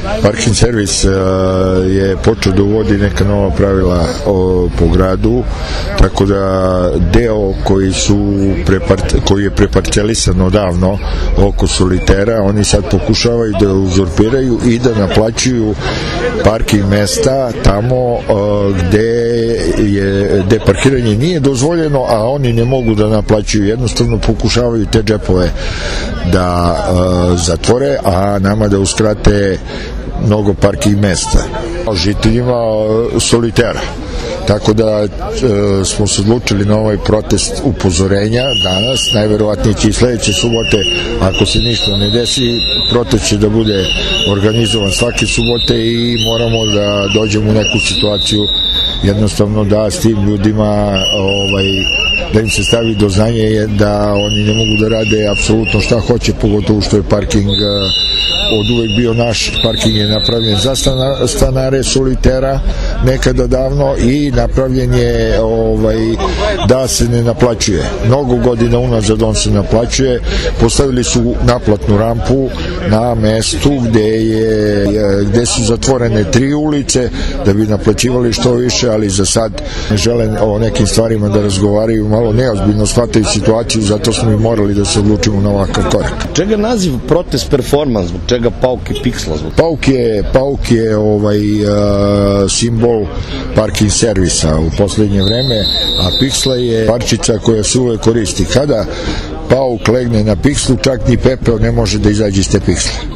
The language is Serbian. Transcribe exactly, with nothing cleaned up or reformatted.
Parking servis je počeo da uvodi neka nova pravila po gradu, tako da deo koji su koji je preparcelisan odavno oko Solitera, oni sad pokušavaju da uzurpiraju i da naplaćuju parking mesta tamo gde je gde parkiranje nije dozvoljeno, a oni ne mogu da naplaćuju, jednostavno pokušavaju te džepove da zatvore, a nama da uskrate mnogo parking mesta žiteljima Solitera. Tako da e, smo se odlučili na ovaj protest upozorenja danas, najverovatnije će i sledeće subote, ako se ništa ne desi, protest će da bude organizovan svake subote i moramo da dođemo u neku situaciju jednostavno da s tim ljudima ovaj, da im se stavi do znanja da oni ne mogu da rade apsolutno šta hoće, pogotovo što je parking od uvek bio naš. Parking je napravljen za stanare Solitera nekada davno i napravljen je ovaj, da se ne naplaćuje. Mnogo godina unazad on se naplaćuje. Postavili su naplatnu rampu na mestu gde, je, gde su zatvorene tri ulice da bi naplaćivali što više, ali za sad ne žele o nekim stvarima da razgovaraju, malo neozbiljno shvataju situaciju, zato smo i morali da se odlučimo na ovakav korak. Čega naziv protest performans? Zbog čega Pauk i Pixla? Pauk je, Pauk je ovaj, uh, simbol parking servisa u poslednje vreme, a Pixla je parčica koja se uvek koristi. Kada Pauk legne na Pixlu, čak ni pepeo ne može da izađe iz te Pixle.